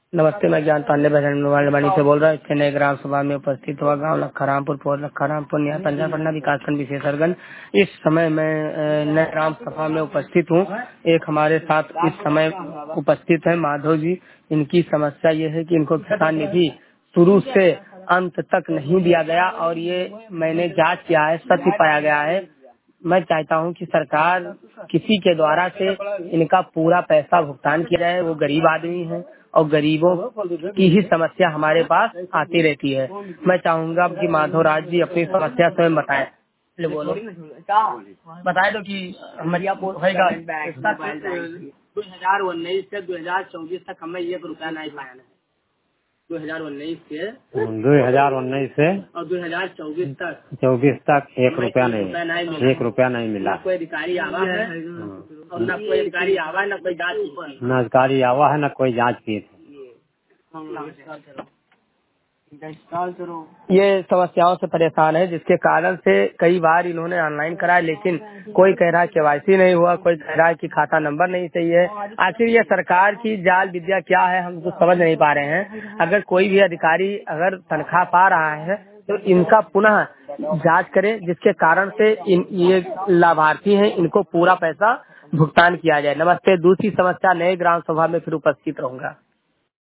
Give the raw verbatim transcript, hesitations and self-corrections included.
नमस्ते, मैं ज्ञान पांडे बनी से बोल रहा हूँ। चेन्नई ग्राम सभा में उपस्थित हुआ गांव लखरामपुर पोर लखरामपुर न्याय पंजाब पटना विकास खंड विशेषज्ञ। इस समय मैं अ, नए ग्राम सभा में उपस्थित हूँ। एक हमारे साथ इस समय उपस्थित है माधव जी। इनकी समस्या ये है कि इनको किसान निधि शुरू से अंत तक नहीं दिया गया और ये मैंने जांच किया है, सत्य पाया गया है। मैं चाहता हूं कि सरकार किसी के द्वारा से इनका पूरा पैसा भुगतान किया जाए। वो गरीब आदमी हैं और गरीबों की ही समस्या हमारे पास आती रहती है। मैं चाहूंगा कि माधव राज जी अपनी समस्या स्वयं बताएं। ले बोलो, बताए दो कि हमारे दो हजार उन्नीस से दो हजार चौबीस तक हमें एक रुपया नहीं पाया है। दो हजार उन्नीस से दो हजार उन्नीस से और दो हजार चौबीस तक चौबीस तक एक रुपया नहीं एक रुपया नहीं मिला। कोई अधिकारी आवा है और न कोई अधिकारी आवा है, न कोई जांच न अधिकारी आवा है, न कोई जांच की थी। ये समस्याओं से परेशान है, जिसके कारण से कई बार इन्होंने ऑनलाइन कराया, लेकिन कोई कह रहा है केवाईसी नहीं हुआ, कोई कह रहा है कि खाता नंबर नहीं सही है। आखिर ये सरकार की जाल विद्या क्या है, हम कुछ समझ नहीं पा रहे हैं। अगर कोई भी अधिकारी अगर तनख्वाह पा रहा है तो इनका पुनः जांच करें, जिसके कारण से इन ये लाभार्थी हैं, इनको पूरा पैसा भुगतान किया जाए। नमस्ते। दूसरी समस्या नए ग्राम सभा में फिर उपस्थित रहूंगा।